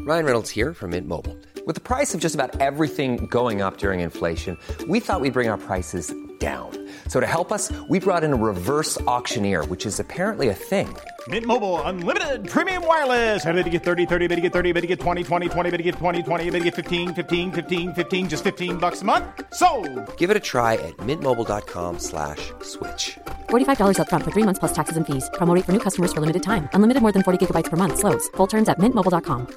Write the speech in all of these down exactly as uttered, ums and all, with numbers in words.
Ryan Reynolds here from Mint Mobile. With the price of just about everything going up during inflation, we thought we'd bring our prices down. So to help us, we brought in a reverse auctioneer, which is apparently a thing. Mint Mobile Unlimited Premium Wireless. How to get thirty, thirty, how to get thirty, how to get twenty, twenty, twenty, how to get twenty, twenty, how to get fifteen, fifteen, fifteen, fifteen, just fifteen bucks a month? Sold! Give it a try at mintmobile.com slash switch. forty-five dollars up front for three months plus taxes and fees. Promo rate for new customers for limited time. Unlimited more than forty gigabytes per month. Slows full terms at mint mobile dot com.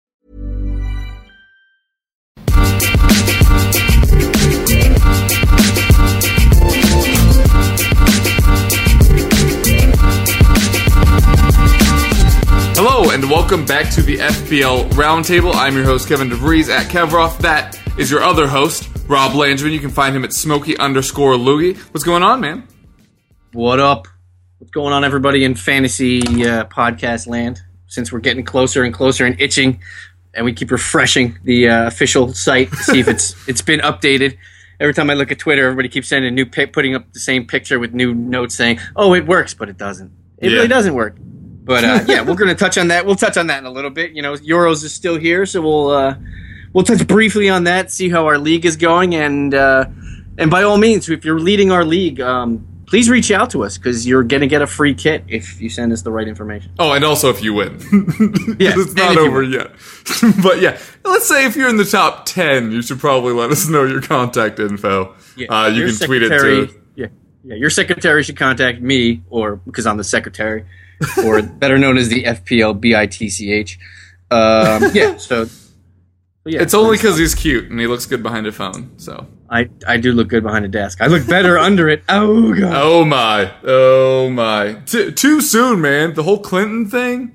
Hello and welcome back to the F B L Roundtable. I'm your host, Kevin DeVries at Kevroff. That is your other host, Rob Landry. You can find him at Smokey underscore Loogie. What's going on, man? What up? What's going on, everybody in fantasy uh, podcast land? Since we're getting closer and closer and itching, and we keep refreshing the uh, official site to see if it's it's been updated. Every time I look at Twitter, everybody keeps sending a new pic, putting up the same picture with new notes saying, "Oh, it works," but it doesn't. It yeah. really doesn't work. But uh, yeah, we're going to touch on that. We'll touch on that in a little bit. You know, Euros is still here, so we'll uh, we'll touch briefly on that, see how our league is going, and uh, and by all means, if you're leading our league, um, please reach out to us because you're going to get a free kit if you send us the right information. Oh, and also if you win. Yeah, it's not over yet. But yeah, let's say if you're in the top ten, you should probably let us know your contact info. Yeah, uh, you can tweet it to. Yeah, yeah, your secretary should contact me, or because I'm the secretary. Or better known as the F P L B I T C H. Um, yeah, so... Yeah, it's only because he's cute and he looks good behind a phone, so... I, I do look good behind a desk. I look better under it. Oh, God. Oh, my. Oh, my. T- too soon, man. The whole Clinton thing?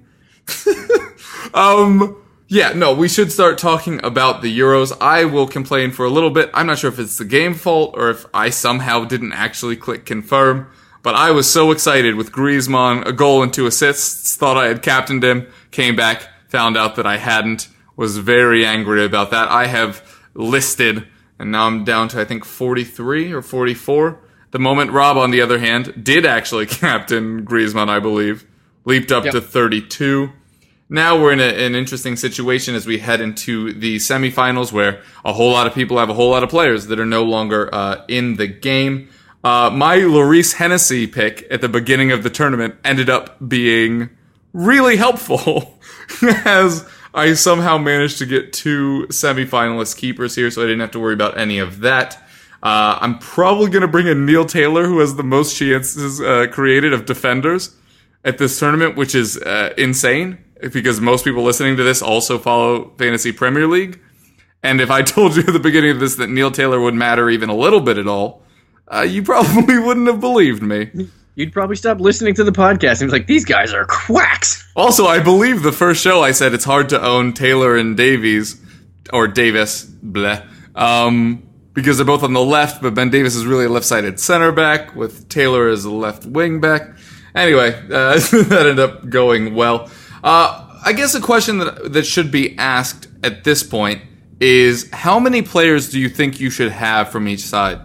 um... Yeah, no, we should start talking about the Euros. I will complain for a little bit. I'm not sure if it's the game fault or if I somehow didn't actually click confirm. But I was so excited with Griezmann, a goal and two assists, thought I had captained him, came back, found out that I hadn't, was very angry about that. I have listed, and now I'm down to, I think, forty-three or forty-four. The moment Rob, on the other hand, did actually captain Griezmann, I believe, leaped up yep. to thirty-two. Now we're in a, an interesting situation as we head into the semifinals where a whole lot of people have a whole lot of players that are no longer uh, in the game. Uh, my Lloris Hennessy pick at the beginning of the tournament ended up being really helpful as I somehow managed to get two semifinalist keepers here, so I didn't have to worry about any of that. Uh, I'm probably going to bring in Neil Taylor, who has the most chances uh, created of defenders at this tournament, which is uh, insane because most people listening to this also follow Fantasy Premier League. And if I told you at the beginning of this that Neil Taylor would matter even a little bit at all, Uh, you probably wouldn't have believed me. You'd probably stop listening to the podcast and be like, these guys are quacks. Also, I believe the first show I said it's hard to own Taylor and Davies, or Davis, bleh, um, because they're both on the left, but Ben Davis is really a left-sided center back, with Taylor as a left wing back. Anyway, uh, that ended up going well. Uh, I guess a question that that should be asked at this point is, how many players do you think you should have from each side?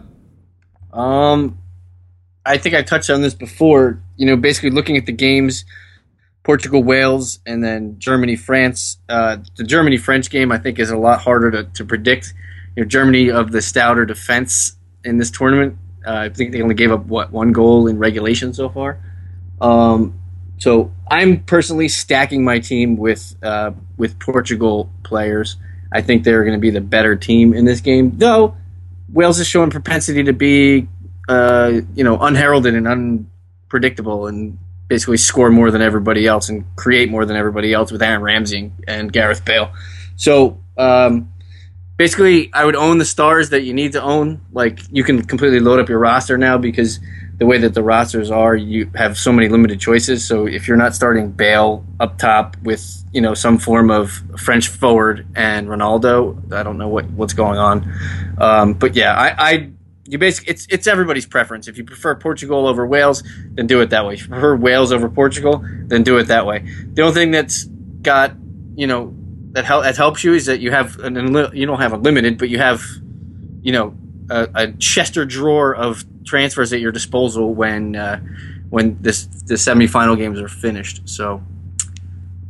Um, I think I touched on this before. You know, basically looking at the games, Portugal, Wales, and then Germany, France. Uh, the Germany French game I think is a lot harder to, to predict. You know, Germany of the stouter defense in this tournament. Uh, I think they only gave up what one goal in regulation so far. Um, so I'm personally stacking my team with uh, with Portugal players. I think they're going to be the better team in this game, though. Wales is showing propensity to be, uh, you know, unheralded and unpredictable and basically score more than everybody else and create more than everybody else with Aaron Ramsey and Gareth Bale. So um, basically I would own the stars that you need to own. Like, you can completely load up your roster now because the way that the rosters are, you have so many limited choices. So if you're not starting Bale up top with, you know, some form of French forward and Ronaldo, I don't know what, what's going on. Um, but yeah, I, I you basically it's it's everybody's preference. If you prefer Portugal over Wales, then do it that way. If you prefer Wales over Portugal, then do it that way. The only thing that's got, you know, that, hel- that helps you is that you have an, you don't have a limited, but you have, you know, a, a Chester drawer of transfers at your disposal when uh, when this the semifinal games are finished. So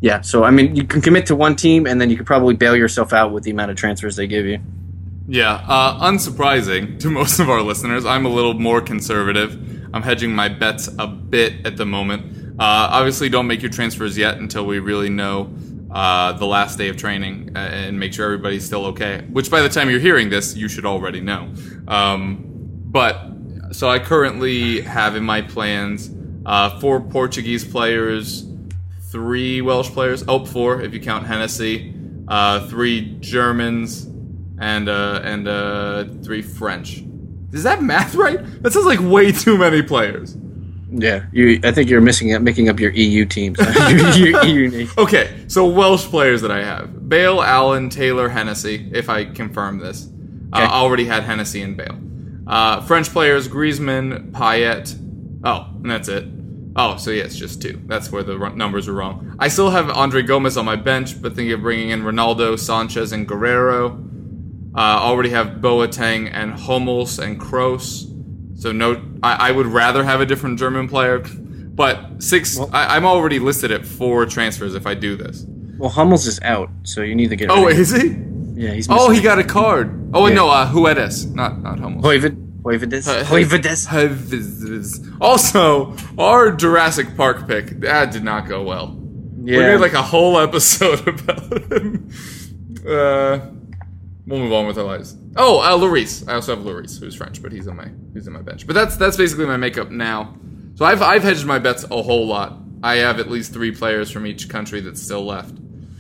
Yeah, so I mean, you can commit to one team, and then you could probably bail yourself out with the amount of transfers they give you. Yeah, uh, unsurprising to most of our listeners, I'm a little more conservative. I'm hedging my bets a bit at the moment. Uh, obviously, don't make your transfers yet until we really know uh, the last day of training and make sure everybody's still okay. Which, by the time you're hearing this, you should already know. Um, but so I currently have in my plans uh, four Portuguese players, three Welsh players. Oh, four if you count Hennessy. Uh, three Germans. And uh, and uh, three French. Is that math right? That sounds like way too many players. Yeah, you. I think you're missing up, making up your E U teams. your, your E U nation. Okay, so Welsh players that I have: Bale, Allen, Taylor, Hennessy. If I confirm this, okay. uh, I already had Hennessy and Bale. Uh, French players: Griezmann, Payet. Oh, and that's it. Oh, so yeah, it's just two. That's where the r- numbers are wrong. I still have Andre Gomez on my bench, but thinking of bringing in Ronaldo, Sanchez, and Guerrero. Uh, already have Boateng and Hummels and Kroos. So no, I, I would rather have a different German player. But six, well, I, I'm already listed at four transfers if I do this. Well, Hummels is out, so you need to get. Oh, rid of is he? Yeah, he's. Oh, he got a card. Oh, yeah. no, uh, Huedes, not not Hummels. Hoyvid, Hoyvides, Hoyvides. Hoyvides. Also, our Jurassic Park pick that did not go well. Yeah. We made like a whole episode about him. Uh. We'll move on with our lives. Oh, uh, Lloris. I also have Lloris, who's French, but he's on my he's on my bench. But that's that's basically my makeup now. So I've I've hedged my bets a whole lot. I have at least three players from each country that's still left.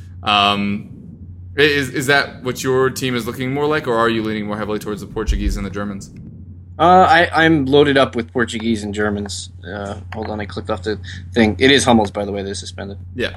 Um, is is that what your team is looking more like, or are you leaning more heavily towards the Portuguese and the Germans? Uh, I I'm loaded up with Portuguese and Germans. Uh, hold on, I clicked off the thing. It is Hummels, by the way. They're suspended. Yeah.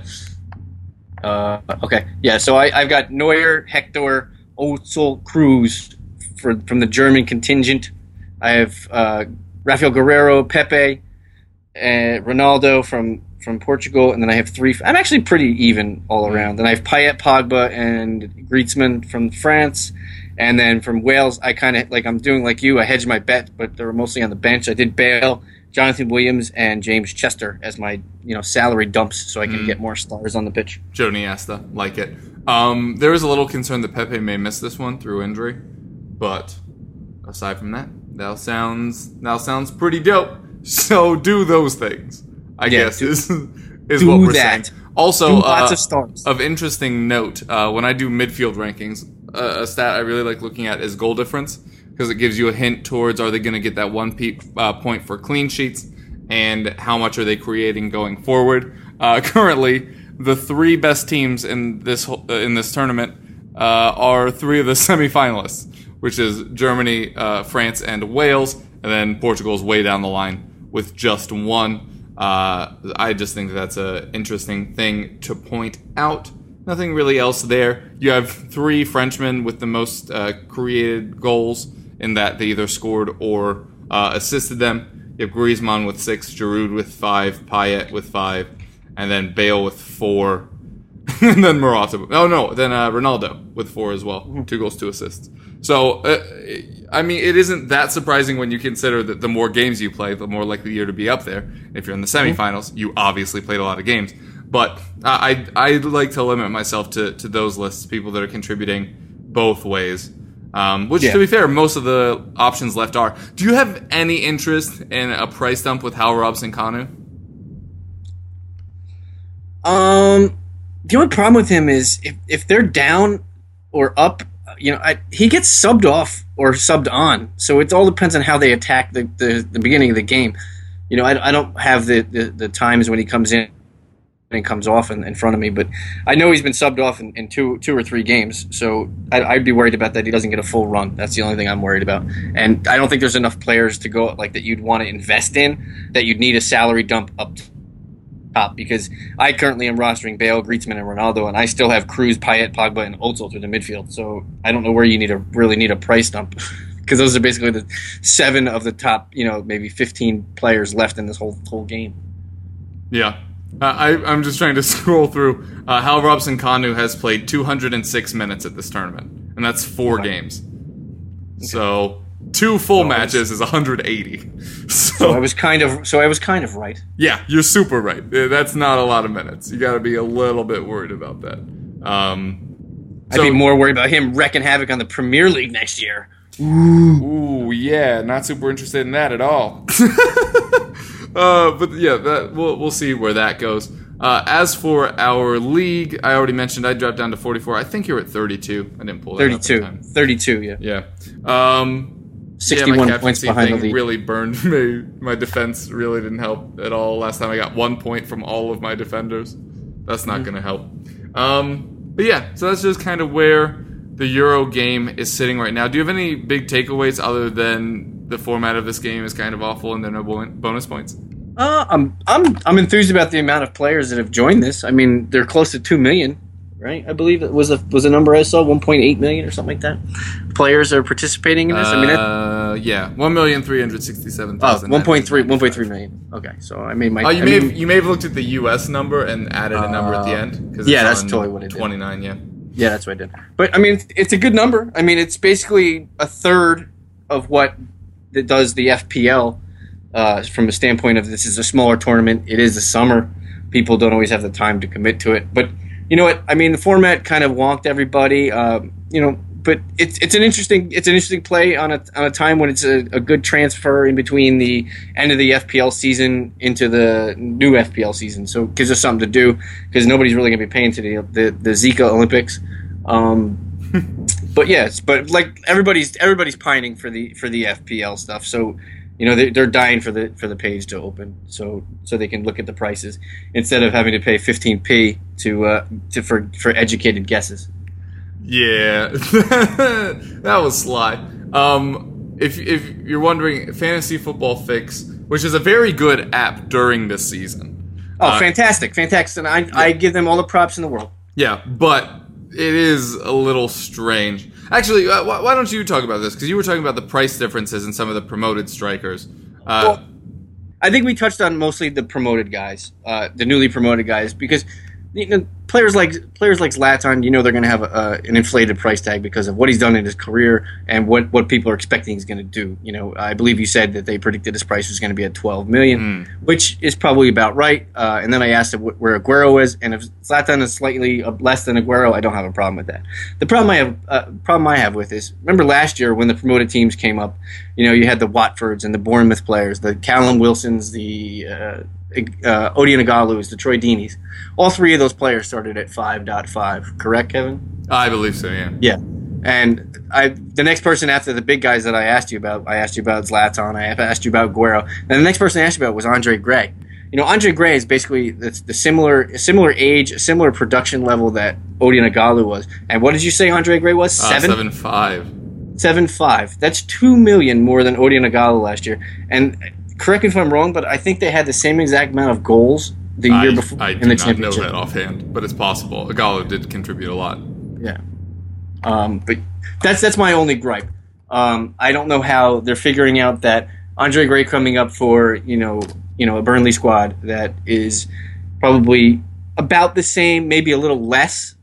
Uh, okay. Yeah. So I I've got Neuer, Hector, Ozil, Cruz for, from the German contingent. I have uh, Rafael Guerrero, Pepe, and Ronaldo from, from Portugal, and then I have three. I'm actually pretty even all around. Then I have Payet, Pogba, and Griezmann from France, and then from Wales, I kind of like I'm doing like you. I hedged my bet, but they were mostly on the bench. I did Bale, Jonathan Williams, and James Chester as my you know salary dumps, so I can mm. get more stars on the pitch. Joe Niesta, like it. Um, there is a little concern that Pepe may miss this one through injury, but aside from that, that sounds that sounds pretty dope. So do those things, I yeah, guess, do, is, is what we're that. saying. Also, do lots uh, of stars. Of interesting note, uh, when I do midfield rankings, uh, a stat I really like looking at is goal difference, because it gives you a hint towards are they going to get that one pe- uh, point for clean sheets, and how much are they creating going forward. Uh, currently, the three best teams in this uh, in this tournament uh, are three of the semifinalists, which is Germany, uh, France, and Wales, and then Portugal's way down the line with just one. Uh, I just think that's an interesting thing to point out. Nothing really else there. You have three Frenchmen with the most uh, created goals in that they either scored or uh, assisted them. You have Griezmann with six, Giroud with five, Payet with five, and then Bale with four, and then Morata. Oh no, then uh, Ronaldo with four as well. Two goals, two assists. So, uh, I mean, it isn't that surprising when you consider that the more games you play, the more likely you're to be up there. If you're in the semifinals, you obviously played a lot of games. But I I like to limit myself to, to those lists, people that are contributing both ways. Um, which, yeah. to be fair, most of the options left are. Do you have any interest in a price dump with Hal Robson-Kanu? Um, the only problem with him is if, if they're down or up, you know, I, he gets subbed off or subbed on. So it all depends on how they attack the, the, the beginning of the game. You know, I, I don't have the, the, the times when he comes in and comes off in, in front of me, but I know he's been subbed off in, in two two or three games, so I'd, I'd be worried about that he doesn't get a full run. That's the only thing I'm worried about. And I don't think there's enough players to go like that you'd want to invest in, that you'd need a salary dump up top, because I currently am rostering Bale, Griezmann, and Ronaldo, and I still have Cruz, Payet, Pogba, and Ozil through the midfield, so I don't know where you need a really need a price dump, because those are basically the seven of the top, you know, maybe fifteen players left in this whole whole game. Yeah. Uh, I, I'm just trying to scroll through. Uh, Hal Robson-Kanu has played two hundred six minutes at this tournament, and that's four okay. games. Okay. So Two full oh, matches is one hundred eighty. So, so I was kind of so I was kind of right. Yeah, you're super right. That's not a lot of minutes. You got to be a little bit worried about that. Um, I'd so, be more worried about him wrecking havoc on the Premier League next year. Ooh, Ooh yeah, not super interested in that at all. uh, but yeah, that we'll we'll see where that goes. Uh, as for our league, I already mentioned I dropped down to forty-four. I think you're at thirty-two. I didn't pull that thirty-two. up. thirty-two. thirty-two, yeah. Yeah. Um, sixty-one yeah, points behind thing the lead. Really burned me. My defense really didn't help at all. Last time I got one point from all of my defenders. That's not mm-hmm. going to help. Um, but yeah, so that's just kind of where the Euro game is sitting right now. Do you have any big takeaways other than the format of this game is kind of awful and there are no bonus points? Uh, I'm I'm I'm enthused about the amount of players that have joined this. I mean, they're close to two million, right? I believe it was a was a number I saw, one point eight million or something like that. Players are participating in this. I mean, that, uh, yeah, one million three hundred sixty-seven thousand. Oh, one point three, one point three million. Okay, so I made my. Oh, you I may mean, have you may have looked at the U S number and added a number at the end. Cause yeah, that's totally what I did. twenty-nine, yeah. Yeah, that's what I did. But I mean, it's, it's a good number. I mean, it's basically a third of what it does the F P L. Uh, from a standpoint of this is a smaller tournament, it is the summer. People don't always have the time to commit to it. But you know what? I mean, the format kind of wonked everybody. Um, you know, but it's it's an interesting it's an interesting play on a on a time when it's a, a good transfer in between the end of the F P L season into the new F P L season. So it gives us something to do because nobody's really going to be paying to the the, the Zika Olympics. Um, but yes, but like everybody's everybody's pining for the for the F P L stuff. So. You know, they're dying for the for the page to open, so so they can look at the prices instead of having to pay fifteen p to uh, to for for educated guesses. Yeah, that was sly. Um, if if you're wondering, Fantasy Football Fix, which is a very good app during this season. Oh, uh, fantastic, fantastic! And I yeah. I give them all the props in the world. Yeah, but it is a little strange. Actually, uh, why, why don't you talk about this? Because you were talking about the price differences in some of the promoted strikers. Uh, well, I think we touched on mostly the promoted guys, uh, the newly promoted guys, because you know, players like players like Zlatan, you know, they're going to have a, an inflated price tag because of what he's done in his career and what, what people are expecting he's going to do. You know, I believe you said that they predicted his price was going to be at twelve million, mm. which is probably about right. Uh, and then I asked him where Aguero is, and if Zlatan is slightly less than Aguero, I don't have a problem with that. The problem I have uh, problem I have with is remember last year when the promoted teams came up, you know, you had the Watfords and the Bournemouth players, the Callum Wilsons, the uh, Uh, Odion Ighalo's, the Troy Deeney's. All three of those players started at five point five, correct, Kevin? I believe so, yeah. Yeah. And I, the next person after the big guys that I asked you about, I asked you about Zlatan, I asked you about Aguero, and the next person I asked you about was Andre Gray. You know, Andre Gray is basically the, the similar similar age, similar production level that Odion Ighalo was. And what did you say Andre Gray was? Seven? Uh, seven five. Seven five. That's two million more than Odion Ighalo last year. And correct me if I'm wrong, but I think they had the same exact amount of goals the year I, before I in the do not know that offhand, but it's possible. Ighalo did contribute a lot. Yeah, um, but that's that's my only gripe. Um, I don't know how they're figuring out that Andre Gray coming up for you know you know a Burnley squad that is probably about the same, maybe a little less.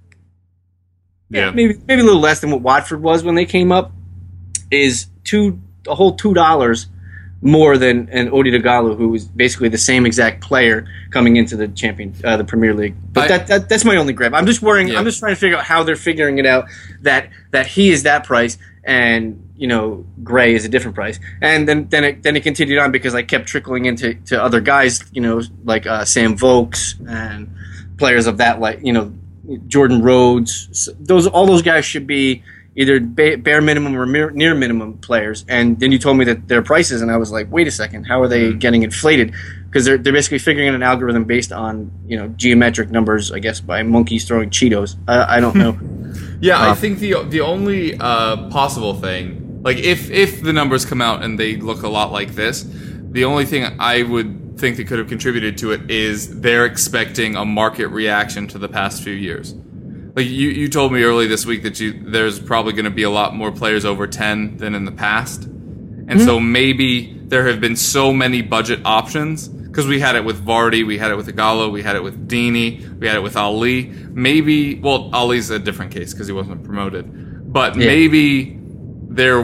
Yeah, yeah maybe maybe a little less than what Watford was when they came up. Is two a whole two dollars. More than an Odion Ighalo, who was basically the same exact player coming into the champion, uh, the Premier League. But I, that, that that's my only gripe. I'm just worrying. Yeah. I'm just trying to figure out how they're figuring it out that that he is that price and you know Gray is a different price. And then then it then it continued on because I kept trickling into to other guys, you know, like uh, Sam Vokes and players of that like you know Jordan Rhodes. Those all those guys should be either bare minimum or near minimum players, and then you told me that their prices, and I was like, wait a second, how are they getting inflated? Because they're they're basically figuring out an algorithm based on you know geometric numbers, I guess, by monkeys throwing Cheetos. I, I don't know. yeah, uh, I think the the only uh, possible thing, like if if the numbers come out and they look a lot like this, the only thing I would think that could have contributed to it is they're expecting a market reaction to the past few years. Like you, you told me early this week that you there's probably going to be a lot more players over ten than in the past, and mm-hmm. so maybe there have been so many budget options because we had it with Vardy, we had it with Ighalo, we had it with Deeney, we had it with Ali. Maybe well, Ali's a different case because he wasn't promoted, but yeah. maybe there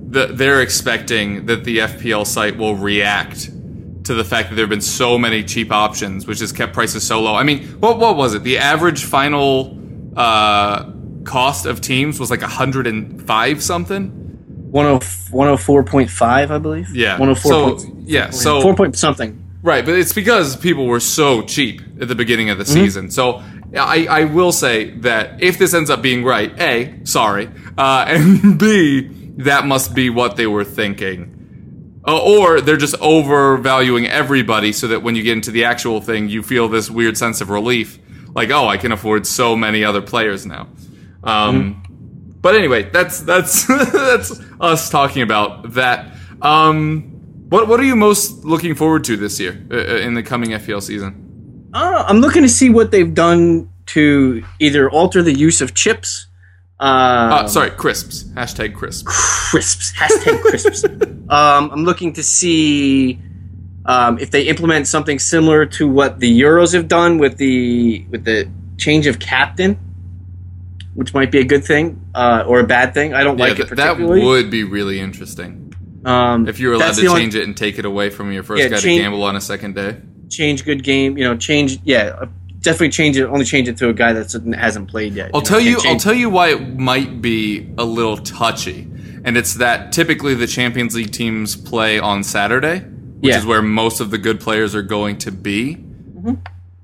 the, they're expecting that the F P L site will react to the fact that there have been so many cheap options, which has kept prices so low. I mean, what what was it? The average final uh, cost of teams was like one hundred five something? one oh four point five, I believe. Yeah. one oh four. So, point, yeah, so four point something. Right, but it's because people were so cheap at the beginning of the Mm-hmm. season. So I, I will say that if this ends up being right, A, sorry, uh, and B, that must be what they were thinking. Uh, or they're just overvaluing everybody so that when you get into the actual thing, you feel this weird sense of relief. Like, oh, I can afford so many other players now. Um, mm-hmm. But anyway, that's that's that's us talking about that. Um, what what are you most looking forward to this year uh, in the coming F P L season? Uh, I'm looking to see what they've done to either alter the use of chips. Um, uh, sorry, crisps. Hashtag crisps. Crisps. Hashtag crisps. um, I'm looking to see um, if they implement something similar to what the Euros have done with the with the change of captain, which might be a good thing uh, or a bad thing. I don't Yeah, like th- it particularly. that would be really interesting. Um, If you were allowed that's to the only- change it and take it away from your first Yeah, guy change- to gamble on a second day. change good game, you know, change, yeah, uh, definitely change it, only change it to a guy that hasn't played yet. I'll know, tell you. can't I'll change- tell you why it might be a little touchy, and it's that typically the Champions League teams play on Saturday, which Yeah. is where most of the good players are going to be. Mm-hmm.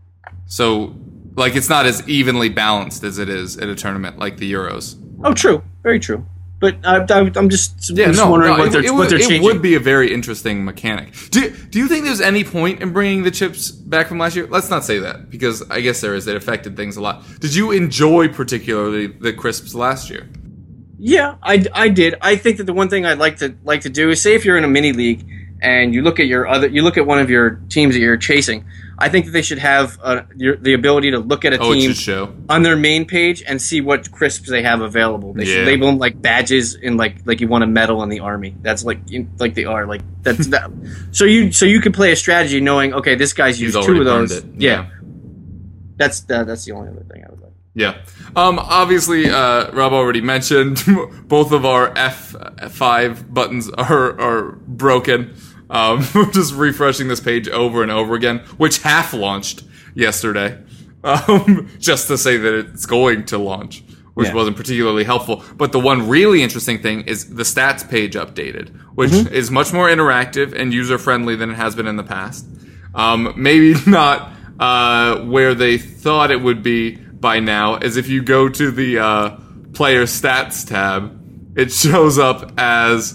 So, like, it's not as evenly balanced as it is at a tournament like the Euros. Oh, true. Very true. But I, I, I'm just, Yeah, I'm just no, wondering no, what, it, they're, it what would, they're it changing. would be a very interesting mechanic. Do Do you think there's any point in bringing the chips back from last year? Let's not say that, because I guess there is. It affected things a lot. Did you enjoy particularly the crisps last year? Yeah, I, I did. I think that the one thing I'd like to like to do is say if you're in a mini league and you look at your other, you look at one of your teams that you're chasing. I think that they should have uh, your, the ability to look at a Oh, it team should show. on their main page and see what crisps they have available. They Yeah. should label them like badges in like like you want a medal in the army. That's like in, like they are like that's that. So you so you can play a strategy knowing okay this guy's He's used two already of those. burned it. Yeah. Yeah. that's uh, that's the only other thing I would like. Yeah. Um, obviously, uh, Rob already mentioned both of our F five buttons are are broken. Um, we're just refreshing this page over and over again, which half launched yesterday, um, just to say that it's going to launch, which Yeah. wasn't particularly helpful. But the one really interesting thing is the stats page updated, which Mm-hmm. is much more interactive and user-friendly than it has been in the past. Um, maybe not uh, where they thought it would be by now, as if you go to the uh, player stats tab, it shows up as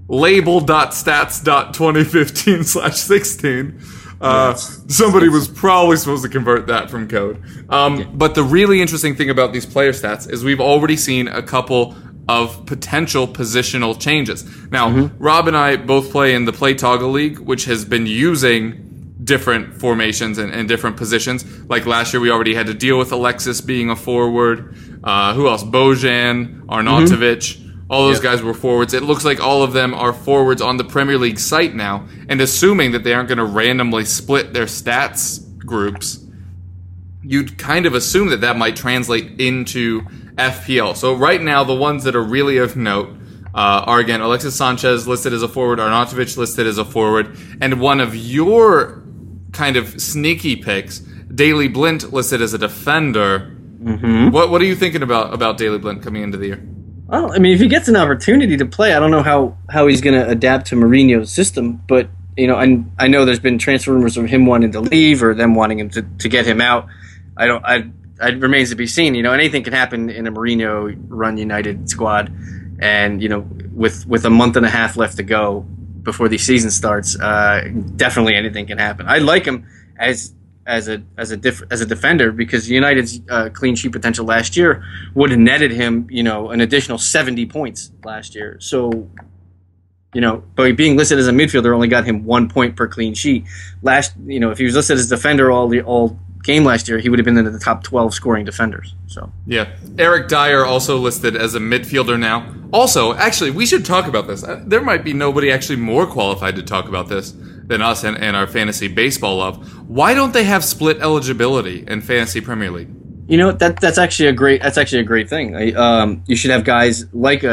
label.stats.twenty15 slash 16. Uh, somebody was probably supposed to convert that from code. Um, But the really interesting thing about these player stats is we've already seen a couple of potential positional changes. Now, Rob and I both play in the Play Toggle League, which has been using different formations and, and different positions. Like last year, we already had to deal with Alexis being a forward. Uh, who else? Bojan, Arnautovic. All those Yep. guys were forwards. It looks like all of them are forwards on the Premier League site now. And assuming that they aren't going to randomly split their stats groups, you'd kind of assume that that might translate into F P L. So right now, the ones that are really of note uh, are, again, Alexis Sanchez listed as a forward, Arnautovic listed as a forward, and one of your kind of sneaky picks, Daley Blint listed as a defender. Mm-hmm. What What are you thinking about, about Daley Blint coming into the year? Well, I mean, if he gets an opportunity to play, I don't know how, how he's going to adapt to Mourinho's system. But you know, I I know there's been transfer rumors of him wanting to leave or them wanting him to, to get him out. I don't. I it remains to be seen. You know, anything can happen in a Mourinho-run United squad, and you know, with with a month and a half left to go before the season starts, uh, definitely anything can happen. I like him as. as a as a diff, as a defender because United's uh, clean sheet potential last year would have netted him, you know, an additional seventy points last year. So, you know, but being listed as a midfielder only got him one point per clean sheet. Last, you know, if he was listed as defender all the all game last year, he would have been in the top twelve scoring defenders. So yeah, Eric Dyer also listed as a midfielder now. Also, actually, we should talk about this. Uh, There might be nobody actually more qualified to talk about this than us and, and our fantasy baseball love. Why don't they have split eligibility in Fantasy Premier League? you know that that's actually a great that's actually a great thing. I, um, you should have guys like a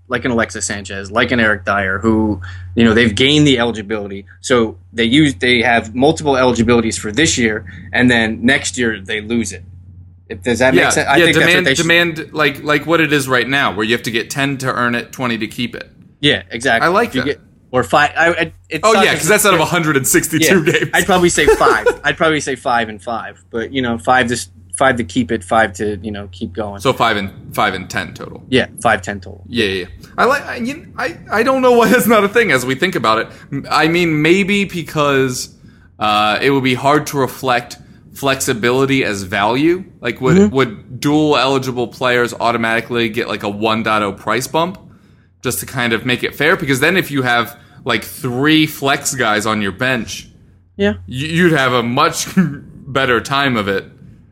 like an Alexis Sanchez, like an Eric Dyer, who, you know, they've gained the eligibility. So they use they have multiple eligibilities for this year, and then next year they lose it. If, does that yeah, make sense? I yeah, think demand, that's what they should, demand like like what it is right now, where you have to get ten to earn it, twenty to keep it. Yeah, exactly. I like If you that. Get, or five. I, I, it Oh sucks yeah, if because that's out of one hundred sixty-two yeah, games. I'd probably say five. I'd probably say five and five. But you know, five to five to keep it, five to you know keep going. So five and five and ten total. Yeah, five ten total. Yeah, yeah. yeah. I like. I, you, I I don't know why that's not a thing as we think about it. I mean, maybe because uh, it would be hard to reflect flexibility as value. Like, would Mm-hmm. would dual eligible players automatically get like a one point oh price bump just to kind of make it fair? Because then if you have like three flex guys on your bench, Yeah. you- you'd have a much better time of it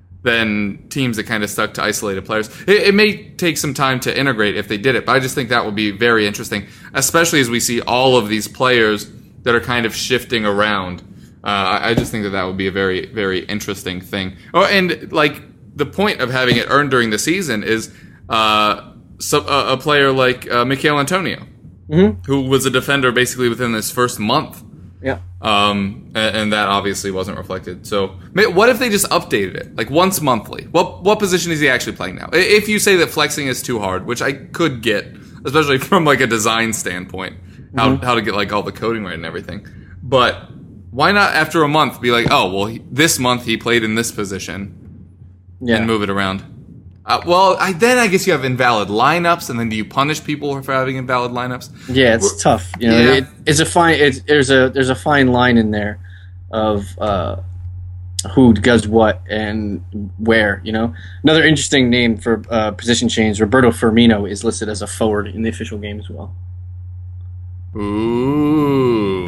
than teams that kind of stuck to isolated players. It, it may take some time to integrate if they did it, but I just think that would be very interesting, especially as we see all of these players that are kind of shifting around. Uh, I, I just think that that would be a very, very interesting thing. Oh, and like the point of having it earned during the season is uh, so, uh, a player like uh, Michail Antonio, Mm-hmm. who was a defender basically within this first month. Yeah. Um, and, and that obviously wasn't reflected. So, ma- what if they just updated it, like once monthly? What what position is he actually playing now? I- If you say that flexing is too hard, which I could get, especially from like a design standpoint, how Mm-hmm. how to get like all the coding right and everything. But why not after a month be like, oh well, he, this month he played in this position, Yeah. and move it around? Uh, well, I, then I guess you have invalid lineups, and then do you punish people for having invalid lineups? Yeah, it's tough. You know, Yeah. it, it's a fine. It's, there's a there's a fine line in there of uh, who does what and where. You know, another interesting name for uh, position change. Roberto Firmino is listed as a forward in the official game as well. Ooh.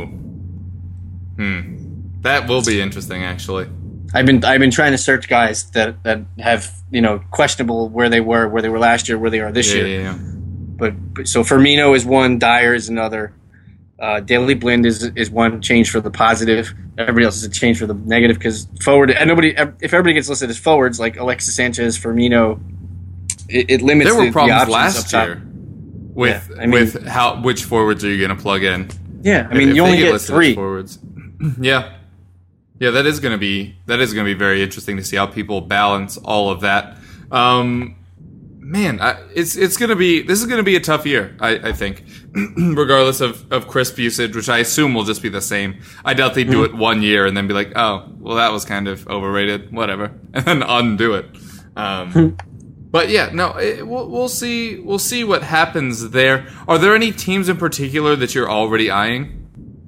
Hmm. That will be interesting, actually. I've been I've been trying to search guys that, that have you know questionable where they were, where they were last year, where they are this Yeah, year. yeah, yeah. But, but so Firmino is one, Dyer is another. Uh, Daily Blind is is one change for the positive. Everybody else is a change for the negative because forward. And nobody, if everybody gets listed as forwards, like Alexis Sanchez, Firmino, it, it limits. There were the, problems the last options up top. year with Yeah, I mean- with how which forwards are you going to plug in? Yeah, I mean If you they only get listed as three. forwards. yeah, yeah, that is going to be that is going to be very interesting to see how people balance all of that. Um, man, I, it's it's going to be this is going to be a tough year. I, I think, regardless of, of crisp usage, which I assume will just be the same. I doubt they do it one year and then be like, oh, well, that was kind of overrated, whatever, and then undo it. Um, But yeah, no, it, we'll, we'll see. We'll see what happens there. Are there any teams in particular that you're already eyeing?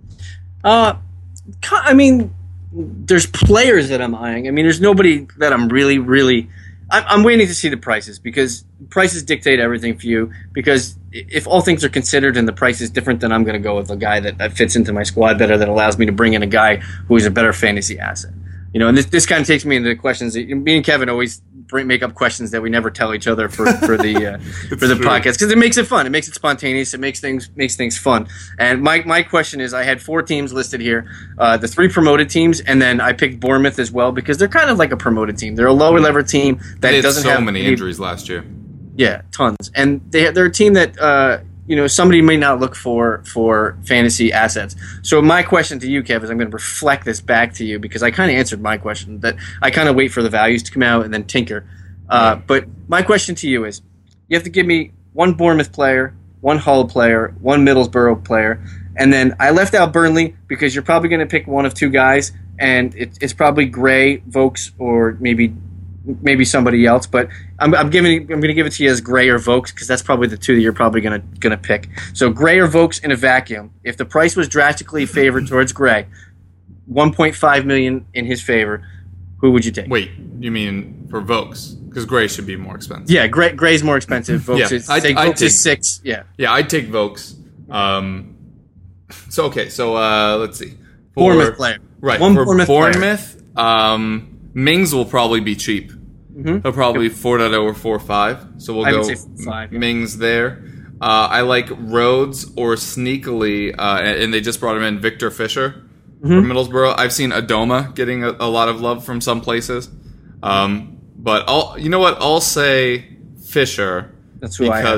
Uh, ki- I mean, there's players that I'm eyeing. I mean, there's nobody that I'm really, really. I'm, I'm waiting to see the prices because prices dictate everything for you. Because i- if all things are considered and the price is different, then I'm going to go with a guy that, that fits into my squad better, that allows me to bring in a guy who is a better fantasy asset. You know, and this this kind of takes me into the questions. That, me and Kevin always bring, make up questions that we never tell each other for for the uh, for the true. podcast because it makes it fun. It makes it spontaneous. It makes things makes things fun. And my my question is, I had four teams listed here, uh, the three promoted teams, and then I picked Bournemouth as well because they're kind of like a promoted team. They're a lower level team that They had doesn't so have many any- injuries last year. yeah, tons. And they they're a team that uh, you know somebody may not look for for fantasy assets. So my question to you, Kev, is I'm going to reflect this back to you because I kind of answered my question that I kind of wait for the values to come out and then tinker. Uh, but my question to you is, you have to give me one Bournemouth player, one Hull player, one Middlesbrough player, and then I left out Burnley because you're probably going to pick one of two guys, and it, it's probably Gray, Vokes, or maybe maybe somebody else. But I'm, I'm giving I'm going to give it to you as Gray or Vokes because that's probably the two that you're probably going to going to pick. So Gray or Vokes in a vacuum. If the price was drastically favored towards Gray, one point five million in his favor, who would you take? Wait, you mean for Vokes? Because Gray should be more expensive. Yeah, Gray, Gray's more expensive. Vokes Yeah, is, I'd- say I'd Vokes is take- six. Yeah, Yeah, I'd take Vokes. Um, so okay, so uh, let's see. For, Bournemouth player. Right, One for Bournemouth Bournemouth, um, Mings will probably be cheap. Mhm. He'll probably four point oh or four point five. So we'll I go would say five, yeah. Mings there. Uh, I like Rhodes or sneakily, uh, and, and they just brought him in, Victor Fisher Mm-hmm. from Middlesbrough. I've seen Adoma getting a, a lot of love from some places. Um, but I'll, you know what? I'll say Fisher That's who I have because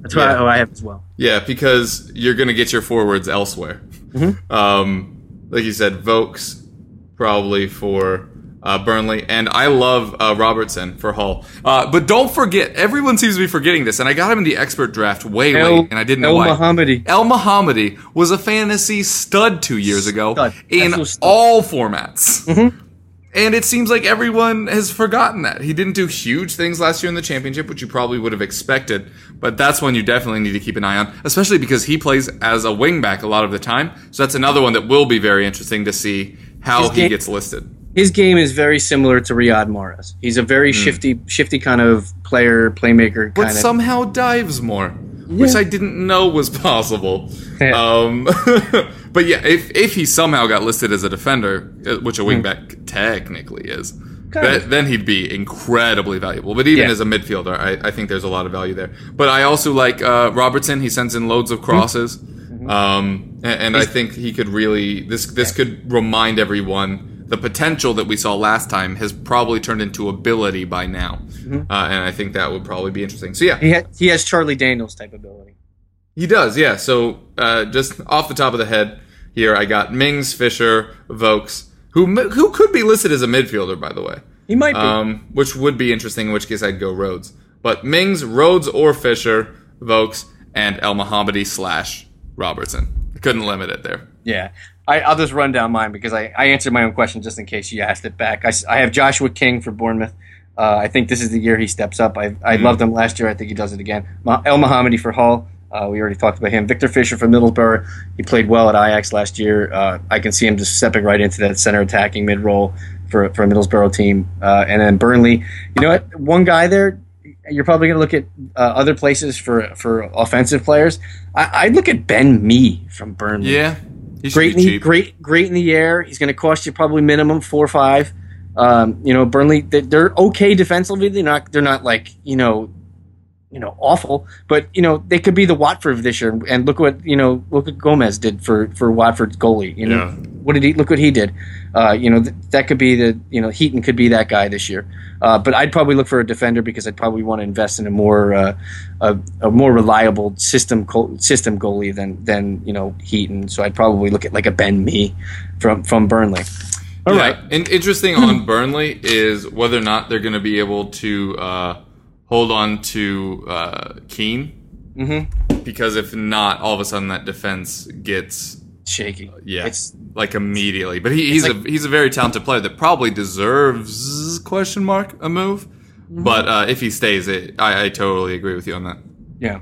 That's what Yeah. I, I have as well. Yeah, because you're going to get your forwards elsewhere. Mm-hmm. Um, like you said, Vokes probably for uh, Burnley, and I love uh, Robertson for Hull. Uh, but don't forget, everyone seems to be forgetting this, and I got him in the expert draft way El- late, and I didn't know El why. Mohammadi. El Mohammadi was a fantasy stud two years ago Stud. in Absolute stud. all formats. Mm-hmm. And it seems like everyone has forgotten that. He didn't do huge things last year in the championship, which you probably would have expected. But that's one you definitely need to keep an eye on, especially because he plays as a wingback a lot of the time. So that's another one that will be very interesting to see how His he game- gets listed. His game is very similar to Riyad Mahrez. He's a very shifty, shifty kind of player, playmaker But kind of. somehow dives more, which I didn't know was possible. Yeah. Um, but yeah, if if he somehow got listed as a defender, uh, which a Hmm. wingback technically is, Kind that, of. then he'd be incredibly valuable. But even Yeah. as a midfielder, I, I think there's a lot of value there. But I also like uh, Robertson. He sends in loads of crosses, Mm-hmm. um, and, and I think he could really this this could remind everyone. The potential that we saw last time has probably turned into ability by now, uh, and I think that would probably be interesting. So yeah, he, ha- he has Charlie Daniels type ability. he does. Yeah. So uh, just off the top of the head here, I got Mings, Fisher, Vokes, who who could be listed as a midfielder, by the way, He might be. um, which would be interesting. In which case, I'd go Rhodes. But Mings, Rhodes, or Fisher, Vokes, and El Mohammadi slash Robertson. I couldn't limit it there. Yeah. I, I'll just run down mine because I, I answered my own question just in case you asked it back. I, s- I have Joshua King for Bournemouth. Uh, I think this is the year he steps up. I I loved him last year. I think he does it again. Ma- El Mohammadi for Hull. Uh, we already talked about him. Victor Fisher for Middlesbrough. He played well at Ajax last year. Uh, I can see him just stepping right into that center attacking mid role for for a Middlesbrough team. Uh, and then Burnley. You know what? One guy there. You're probably going to look at uh, other places for for offensive players. I, I'd look at Ben Mee from Burnley. Yeah. He should Great in be the, cheap. great, great in the air. He's going to cost you probably minimum four or five. Um, you know, Burnley, they, they're okay defensively. They're not, they're not like you know, you know, awful. But you know, they could be the Watford of this year. And look what you know, look what Gomez did for for Watford's goalie. You know, Yeah. what did he? Look what he did. Uh, you know, th- that could be the you know, Heaton could be that guy this year. Uh, but I'd probably look for a defender because I'd probably want to invest in a more uh, a, a more reliable system co- system goalie than than you know Heaton. So I'd probably look at like a Ben Mee from from Burnley. All yeah. right. And interesting on Burnley is whether or not they're going to be able to uh, hold on to uh, Keane. Mm-hmm. Because if not, all of a sudden that defense gets Shaky. yeah, It's like immediately. But he, he's like- a he's a very talented player that probably deserves question mark a move. Mm-hmm. But uh, if he stays, it I, I totally agree with you on that. yeah.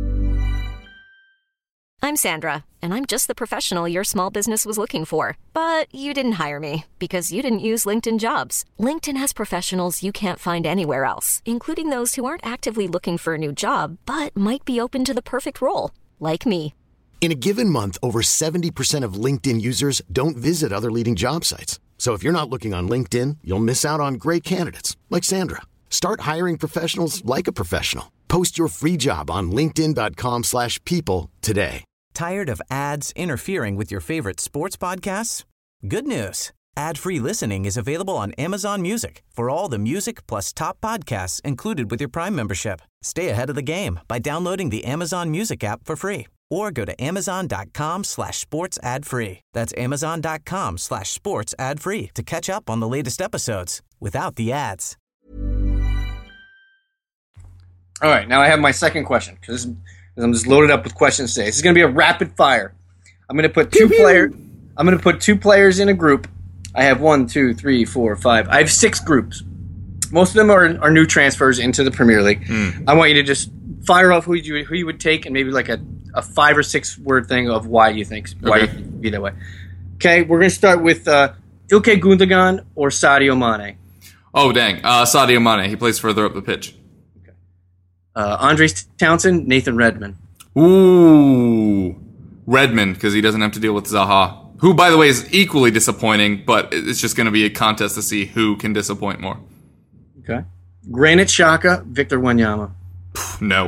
I'm Sandra, and I'm just the professional your small business was looking for. But you didn't hire me because you didn't use LinkedIn Jobs. LinkedIn has professionals you can't find anywhere else, including those who aren't actively looking for a new job, but might be open to the perfect role, like me. In a given month, over seventy percent of LinkedIn users don't visit other leading job sites. So if you're not looking on LinkedIn, you'll miss out on great candidates like Sandra. Start hiring professionals like a professional. Post your free job on linkedin dot com slash people today. Tired of ads interfering with your favorite sports podcasts? Good news. Ad-free listening is available on Amazon Music for all the music plus top podcasts included with your Prime membership. Stay ahead of the game by downloading the Amazon Music app for free or go to amazon.com slash sports ad free. That's amazon.com slash sports ad free to catch up on the latest episodes without the ads. All right. Now I have my second question because I'm just loaded up with questions today. This is going to be a rapid fire. I'm going to put two player. I'm going to put two players in a group. I have one, two, three, four, five. I have six groups. Most of them are, are new transfers into the Premier League. Mm. I want you to just fire off who you who you would take and maybe like a, a five or six word thing of why you think why Okay. you think it'd be that way. Okay, we're going to start with uh, Ilkay Gundogan or Sadio Mane. Oh dang, uh, Sadio Mane. He plays further up the pitch. Uh, Andre Townsend, Nathan Redmond. Ooh, Redmond, because he doesn't have to deal with Zaha, who, by the way, is equally disappointing, but it's just going to be a contest to see who can disappoint more. Okay. Granit Xhaka, Victor Wanyama. No.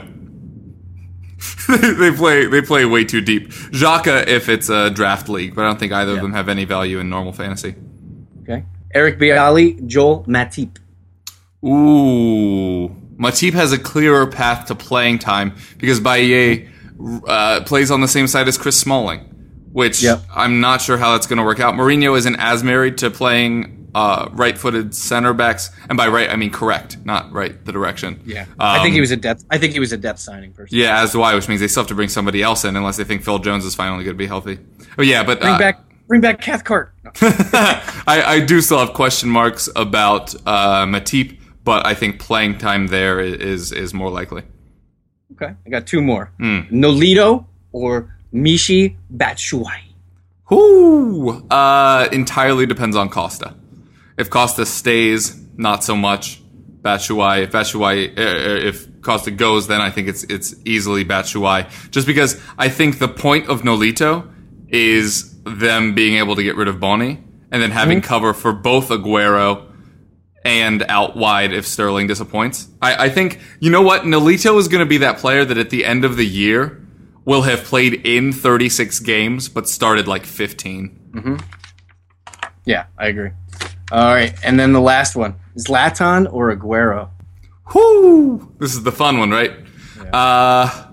they play they play way too deep. Xhaka if it's a draft league, but I don't think either Yeah. of them have any value in normal fantasy. Okay. Eric Bialy, Joel Matip. Ooh, Matip has a clearer path to playing time because Bailly uh, plays on the same side as Chris Smalling, which yep. I'm not sure how that's going to work out. Mourinho isn't as married to playing uh, right-footed center backs, and by right I mean correct, not right the direction. Yeah, um, I think he was a depth. I think he was a depth signing person. Yeah, as do I, which means they still have to bring somebody else in unless they think Phil Jones is finally going to be healthy. Oh yeah, but bring uh, back bring back Cathcart. No. I, I do still have question marks about uh, Matip, but I think playing time there is is more likely. Okay, I got two more. Mm. Nolito or Michy Batshuayi. Whoo! Uh, entirely depends on Costa. If Costa stays, not so much. Batshuayi. If Batshuayi, uh, if Costa goes, then I think it's it's easily Batshuayi. Just because I think the point of Nolito is them being able to get rid of Bony and then having mm-hmm. cover for both Aguero and out wide if Sterling disappoints. I, I think, you know what? Nolito is going to be that player that at the end of the year will have played in thirty-six games but started like fifteen. Mm-hmm. Yeah, I agree. All right, and then the last one. Zlatan or Aguero? Whoo! This is the fun one, right? Yeah. Uh,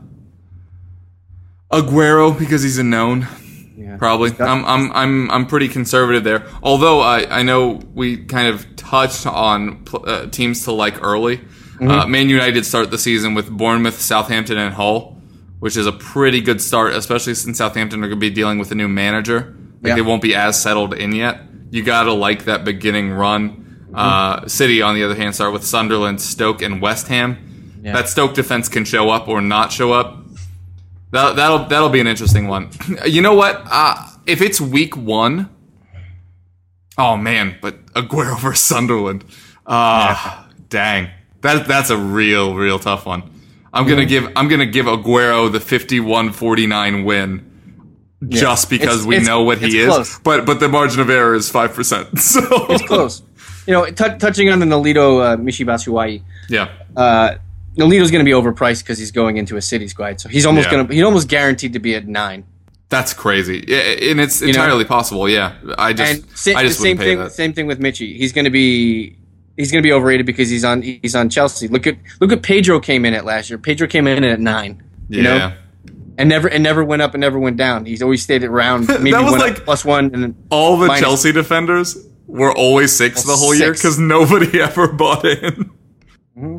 Aguero, because he's a known. Yeah. Probably. I'm I'm I'm I'm pretty conservative there. Although I, I know we kind of touched on uh, teams to like early. Mm-hmm. Uh, Man United start the season with Bournemouth, Southampton, and Hull, which is a pretty good start, especially since Southampton are going to be dealing with a new manager. Like yeah. They won't be as settled in yet. You got to like that beginning run. Mm-hmm. Uh, City, on the other hand, start with Sunderland, Stoke, and West Ham. Yeah. That Stoke defense can show up or not show up. That, that'll that'll be an interesting one. You know what? Uh, if it's week one, oh man, but Aguero versus Sunderland. Uh, yeah. Dang, that that's a real real tough one. I'm gonna give I'm gonna give Aguero the fifty-one forty-nine win. Yeah. Just because it's, we it's, know what he is, close. but but the margin of error is five percent. So it's close. You know, t- touching on the Nolito uh, Michy Batshuayi. Yeah. Uh, Nolito's going to be overpriced because he's going into a City squad, so he's almost yeah. going to he's almost guaranteed to be at nine. That's crazy, and it's you entirely know? possible. Yeah, I just and sa- I just the same wouldn't pay thing. that. Same thing with Michy. He's going to be he's going to be overrated because he's on he's on Chelsea. Look at look at Pedro came in at last year. Pedro came in at nine. You yeah. know? And never and never went up and never went down. He's always stayed around. Maybe that was went like up plus one. And then all the minus. Chelsea defenders were always six well, the whole six. year because nobody ever bought in. Mm-hmm.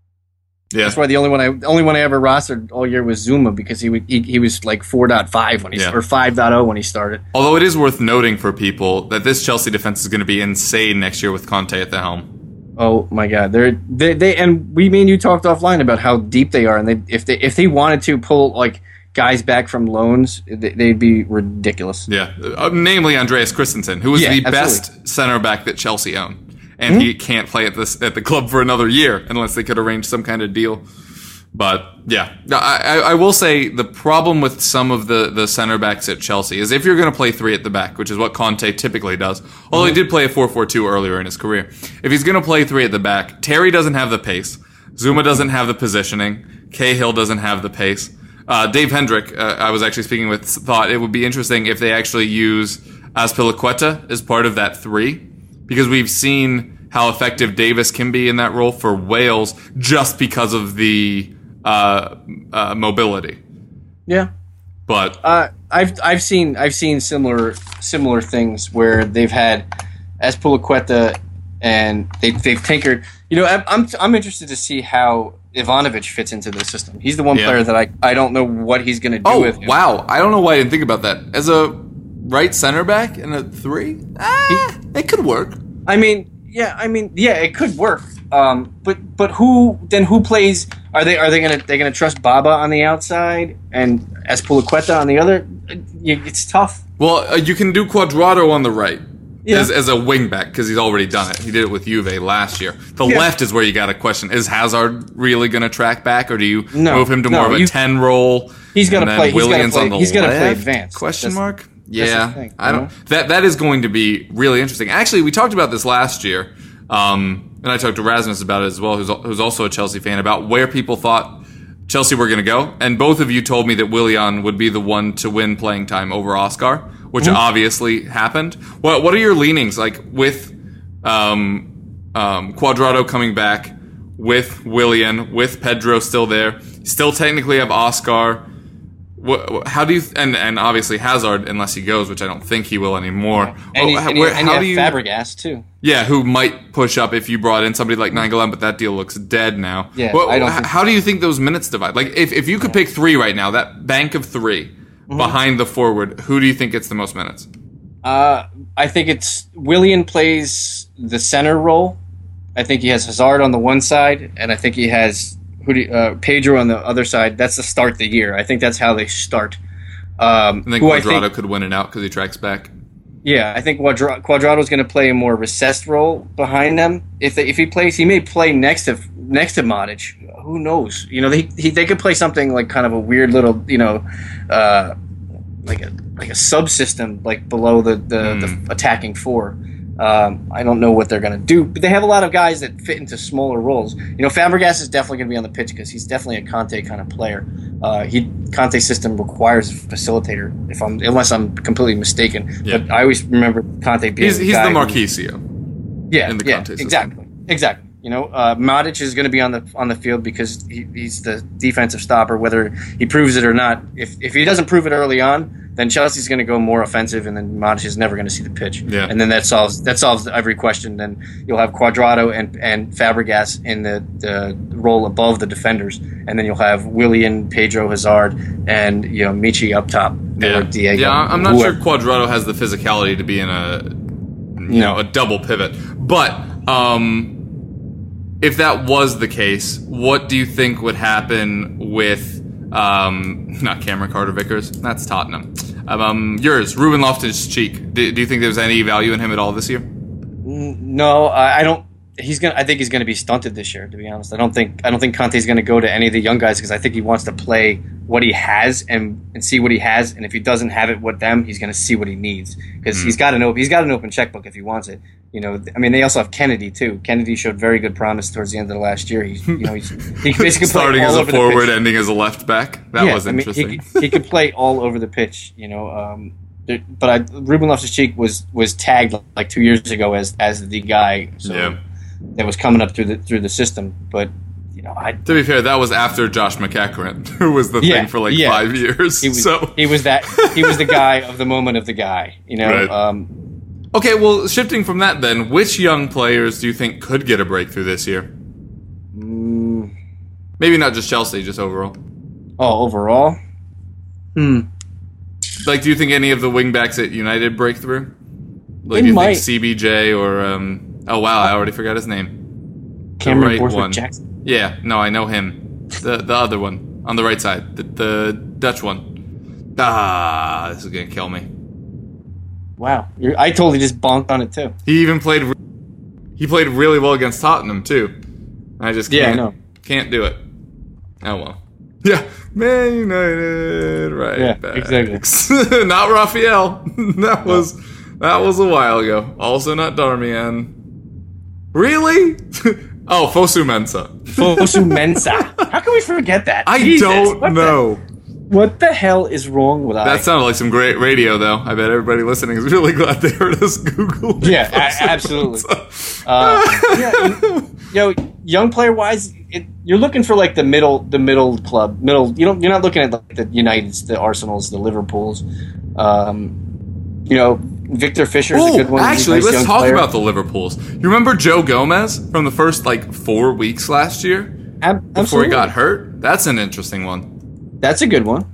Yeah, that's why the only one I the only one I ever rostered all year was Zuma because he would, he, he was like four point five when he yeah. or five point oh when he started. Although it is worth noting for people that this Chelsea defense is going to be insane next year with Conte at the helm. Oh my God, they're they, they and we me and you talked offline about how deep they are, and they if they if they wanted to pull like guys back from loans, they'd be ridiculous. Yeah, uh, namely Andreas Christensen, who was yeah, the absolutely. best center back that Chelsea owned. And mm-hmm. he can't play at this at the club for another year unless they could arrange some kind of deal. But yeah, I, I will say the problem with some of the, the center backs at Chelsea is if you're going to play three at the back, which is what Conte typically does, although mm-hmm. he did play a four four two earlier in his career. If he's going to play three at the back, Terry doesn't have the pace, Zuma doesn't have the positioning, Cahill doesn't have the pace. Uh, Dave Hendrick, uh, I was actually speaking with, thought it would be interesting if they actually use Azpilicueta as part of that three. Because we've seen how effective Davis can be in that role for Wales just because of the uh, uh, mobility. Yeah, but uh, I've I've seen I've seen similar similar things where they've had Azpilicueta and they they've tinkered. You know, I'm I'm, I'm interested to see how Ivanovic fits into the system. He's the one yeah. player that I I don't know what he's going to do oh, with him. Wow, I don't know why I didn't think about that as a right center back in a three. Ah, he, it could work. I mean, yeah, I mean, yeah, it could work. Um, but but who then? Who plays? Are they are they gonna they gonna trust Baba on the outside and Azpilicueta on the other? It's tough. Well, uh, you can do Cuadrado on the right yeah. as as a wing back because he's already done it. He did it with Juve last year. The yeah. left is where you got to question: is Hazard really gonna track back, or do you no, move him to no, more of a you, ten role? He's gonna play. Williams he's gonna play. on the he's gonna left? play advanced. Question That's, mark. Yeah, thing, I don't. Know? That that is going to be really interesting. Actually, we talked about this last year, um, and I talked to Rasmus about it as well, who's who's also a Chelsea fan, about where people thought Chelsea were going to go, and both of you told me that Willian would be the one to win playing time over Oscar, which mm-hmm. obviously happened. What what are your leanings like with um, um, Cuadrado coming back, with Willian, with Pedro still there. Still technically have Oscar. What, how do you and and obviously Hazard, unless he goes, which I don't think he will anymore. And, he, oh, and, where, and how you do you have Fabregas too. Yeah, who might push up if you brought in somebody like Nainggolan, but that deal looks dead now. Yeah, well, I don't h- think how do you think those minutes divide? Like, if if you could pick three right now, that bank of three mm-hmm. behind the forward, who do you think gets the most minutes? Uh, I think it's Willian plays the center role. I think he has Hazard on the one side, and I think he has who do you, uh, Pedro on the other side. That's the start of the year. I think that's how they start. Um, and then who Quadrado I think, could win it out because he tracks back. Yeah, I think Quadra- Quadrado is going to play a more recessed role behind them. If they, if he plays, he may play next to next to Modric. Who knows? You know, they he, they could play something like kind of a weird little, you know, uh, like a like a subsystem like below the the, mm. the attacking four. Um, I don't know what they're going to do, but they have a lot of guys that fit into smaller roles. You know, Fabregas is definitely going to be on the pitch because he's definitely a Conte kind of player. Uh, he Conte's system requires a facilitator, if I'm unless I'm completely mistaken. Yeah. But I always remember Conte being he's, the he's guy the who, Marquisio. yeah, in the yeah, Conte system. exactly, exactly. You know, uh, Modric is going to be on the on the field because he, he's the defensive stopper, whether he proves it or not. If if he doesn't prove it early on, then Chelsea's going to go more offensive, and then Modric is never going to see the pitch. Yeah. And then that solves that solves every question. Then you'll have Quadrado and and Fabregas in the, the role above the defenders, and then you'll have Willian, Pedro, Hazard, and you know Michi up top. Yeah, or Diego, yeah. I'm not whoever. sure Quadrado has the physicality to be in a you No. know a double pivot, but um. If that was the case, what do you think would happen with, um, not Cameron Carter-Vickers, that's Tottenham. Um, yours, Ruben Loftus-Cheek. Do, do you think there's any value in him at all this year? No, I I don't. He's gonna. I think he's gonna be stunted this year. To be honest, I don't think. I don't think Conte's gonna go to any of the young guys because I think he wants to play what he has and, and see what he has. And if he doesn't have it with them, he's gonna see what he needs because mm. he's got an open. He's got an open checkbook if he wants it. You know, I mean, they also have Kennedy too. Kennedy showed very good promise towards the end of the last year. He's, you know, he's he basically starting all as a over forward, the ending as a left back. That yeah, was I mean, interesting. he, he could play all over the pitch. You know, um, there, but I, Ruben Loftus-Cheek was was tagged like two years ago as as the guy. So yeah. that was coming up through the through the system. But you know, I to be fair, that was after Josh McEachran, who was the yeah, thing for like yeah. five years. He was, so he was that he was the guy of the moment of the guy. You know. Right. Um, Okay, well, shifting from that then, which young players do you think could get a breakthrough this year? mm, Maybe not just Chelsea, just overall. oh, overall, hmm. Like, do you think any of the wingbacks at United break through? Like, They do you might. think C B J or, um, oh wow, I already forgot his name. Cameron right Borthwick one. Jackson. Yeah, no, I know him. The the other one, on the right side, the, the Dutch one. Ah, this is going to kill me. Wow, You're, I totally just bonked on it too. He even played. He played really well against Tottenham too. I just can't. Yeah, I know. Can't do it. Oh well. Yeah, Man United. Right. Yeah, backs. exactly. Not Raphael. That was that was a while ago. Also not Darmian. Really? Oh, Fosu Mensah. Fosu Mensah. How can we forget that? I Jesus, don't what know. The, what the hell is wrong with That I? sounded like some great radio, though. I bet everybody listening is really glad they heard us Google. Yeah, a- absolutely. uh, yeah, you know, young player wise, it, you're looking for like the middle, the middle club, middle. You don't. You're not looking at like the Uniteds, the Arsenals, the Liverpools. Um, you know, Victor Fisher's Ooh, a good one. He's a actually, nice let's young talk player. about the Liverpools. You remember Joe Gomez from the first like four weeks last year Ab- before absolutely. he got hurt? That's an interesting one. That's a good one.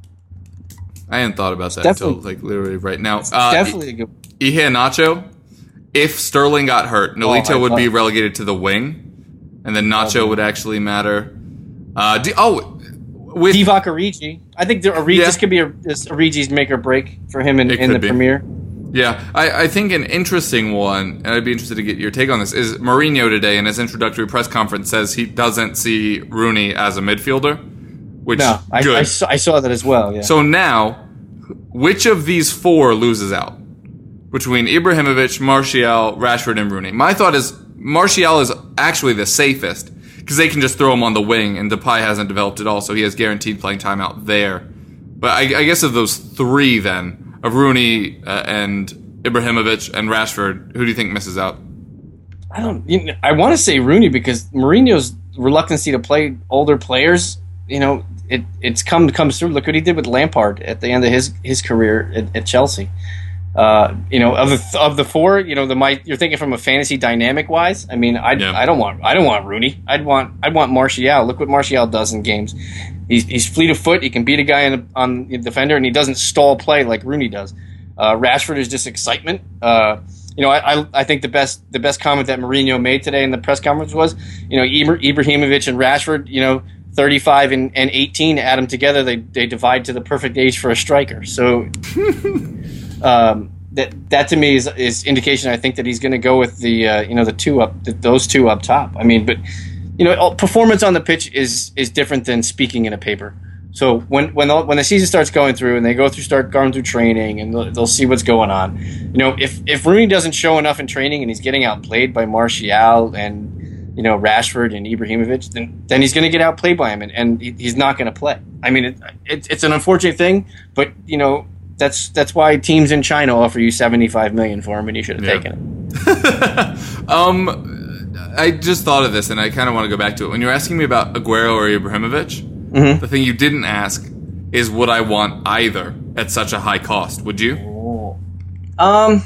I hadn't thought about that Definitely. until like literally right now. Uh, Definitely a good. Ihe Nacho. If Sterling got hurt, Nolito my would be God. relegated to the wing, and then Nacho would actually matter. Uh, do, oh, with Divock Origi. I think the Origi, Yeah. this could be a, this Origi's make or break for him in, It in could the be. Premier. Yeah, I, I think an interesting one, and I'd be interested to get your take on this, is Mourinho today in his introductory press conference says he doesn't see Rooney as a midfielder, which No, I, good. I, saw, I saw that as well. Yeah. So now, which of these four loses out? Between Ibrahimovic, Martial, Rashford, and Rooney. My thought is Martial is actually the safest because they can just throw him on the wing, and Depay hasn't developed at all, so he has guaranteed playing time out there. But I, I guess of those three, then, of Rooney uh, and Ibrahimovic and Rashford, who do you think misses out? I don't. You know, I want to say Rooney because Mourinho's reluctancy to play older players, you know, it it's come comes through. Look what he did with Lampard at the end of his his career at, at Chelsea. Uh, you know, of the of the four, you know, the my you're thinking from a fantasy dynamic wise. I mean, I yeah. I don't want I don't want Rooney. I'd want I'd want Martial. Look what Martial does in games. He's he's fleet of foot. He can beat a guy on, on the defender, and he doesn't stall play like Rooney does. Uh, Rashford is just excitement. Uh, you know, I, I I think the best the best comment that Mourinho made today in the press conference was, you know, Ibra- Ibrahimovic and Rashford, you know, thirty-five and, and eighteen, add them together, they they divide to the perfect age for a striker. So. Um, that that to me is is indication. I think that he's going to go with the uh, you know the two up the, those two up top. I mean, but you know, performance on the pitch is is different than speaking in a paper. So when when the, when the season starts going through and they go through start going through training and they'll, they'll see what's going on. You know, if if Rooney doesn't show enough in training and he's getting outplayed by Martial and you know Rashford and Ibrahimovic, then then he's going to get outplayed by him and, and he's not going to play. I mean, it, it, it's an unfortunate thing, but you know. That's that's why teams in China offer you seventy-five million dollars for him, and you should have yeah. taken it. um, I just thought of this, and I kind of want to go back to it. When you're asking me about Aguero or Ibrahimovic, mm-hmm. the thing you didn't ask is would I want either at such a high cost? Would you? Oh. Um.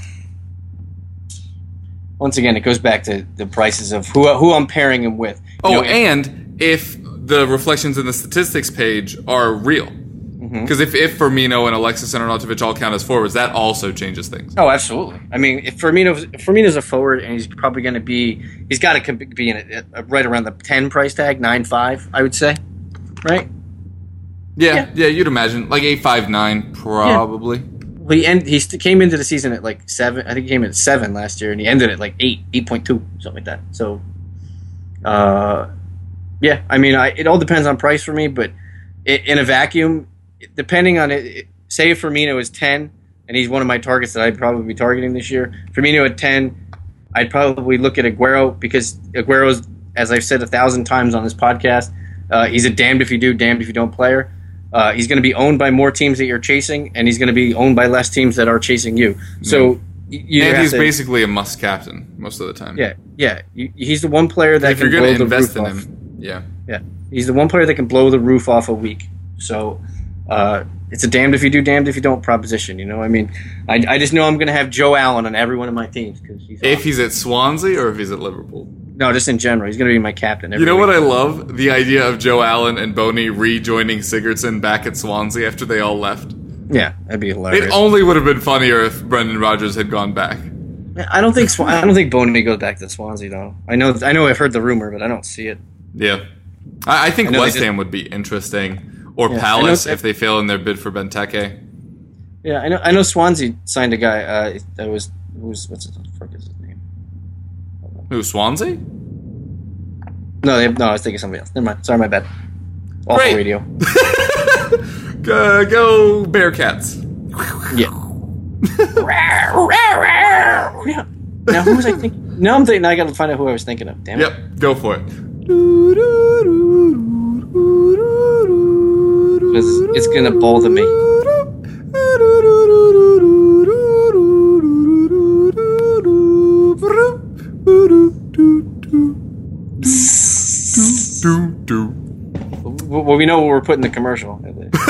Once again, it goes back to the prices of who who I'm pairing him with. You oh, know, and if the reflections in the statistics page are real. Because if, if Firmino and Alexis and Arnautovic all count as forwards, that also changes things. Oh, absolutely. I mean, if Firmino if Firmino's a forward and he's probably going to be, he's got to be in a, a, right around the ten price tag, nine five, I would say, right? Yeah, yeah, yeah you'd imagine like eight five nine probably. Yeah. Well, he end, he st- came into the season at like seven. I think he came in at seven last year, and he ended at like eight, eight point two, something like that. So, uh, yeah, I mean, I, it all depends on price for me, but it, in a vacuum. Depending on it, say if Firmino is ten, and he's one of my targets that I'd probably be targeting this year. Firmino at ten, I'd probably look at Aguero because Aguero's, as I've said a thousand times on this podcast, uh, he's a damned if you do, damned if you don't player. Uh, he's going to be owned by more teams that you're chasing, and he's going to be owned by less teams that are chasing you. So, yeah. you and he's to, basically a must captain most of the time. Yeah, yeah. You, he's the one player that if can you're blow the invest roof in off. him, yeah, yeah. He's the one player that can blow the roof off a week. So. Uh, it's a damned if you do, damned if you don't proposition. You know, I mean, I, I just know I'm going to have Joe Allen on every one of my teams because he's if awesome. He's at Swansea or if he's at Liverpool. No, just in general, he's going to be my captain. Every you know week. what I love? The idea of Joe Allen and Boney rejoining Sigurdsson back at Swansea after they all left. Yeah, that'd be hilarious. It only would have been funnier if Brendan Rodgers had gone back. I don't think Sw- I don't think Boney goes back to Swansea though. I know I know I've heard the rumor, but I don't see it. Yeah, I, I think I West just, Ham would be interesting. Or yeah, Palace know, if they fail in their bid for Benteke. Yeah, I know. I know Swansea signed a guy. Uh, that was who's what's his, what is his name? Who Swansea? No, they, no, I was thinking somebody else. Never mind. Sorry, my bad. Awful Great. radio. go, go Bearcats. Yeah. yeah. Now who was I thinking? Now I'm thinking. Now I got to find out who I was thinking of. Damn it. Yep. Go for it. It's, it's gonna bother me. Well, we know what we're putting in the commercial.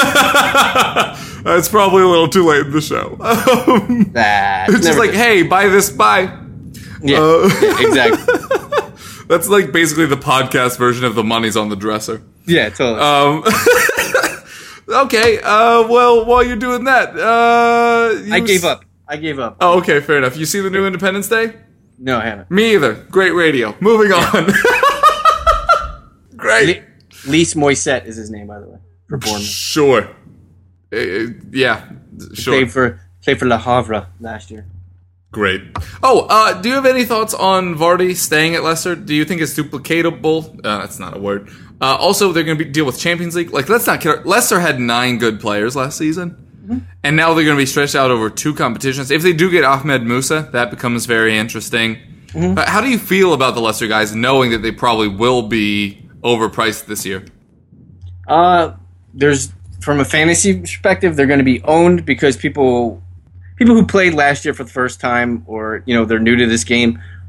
It's probably a little too late in the show. Nah, it's just like, hey, buy this, buy. Yeah, uh, yeah exactly. That's like basically the podcast version of the money's on the dresser. Yeah, totally. Um, okay, uh, well, while you're doing that, uh... I gave up. I gave up. Oh, okay, fair enough. You see the new Independence Day? No, I haven't. Me either. Great radio. Moving yeah. on. Great. Le- Lise Moisette is his name, by the way, for Bournemouth. Sure. Uh, yeah, sure. Played for, played for Le Havre last year. Great. Oh, uh, do you have any thoughts on Vardy staying at Leicester? Do you think it's duplicatable? Uh, that's not a word. Uh, also, they're going to deal with Champions League. Like, let's not kid. Leicester had nine good players last season, mm-hmm. and now they're going to be stretched out over two competitions. If they do get Ahmed Musa, that becomes very interesting. Mm-hmm. But how do you feel about the Leicester guys, knowing that they probably will be overpriced this year? Uh, there's from a fantasy perspective, they're going to be owned because people. People who played last year for the first time, or you know, they're new to this game,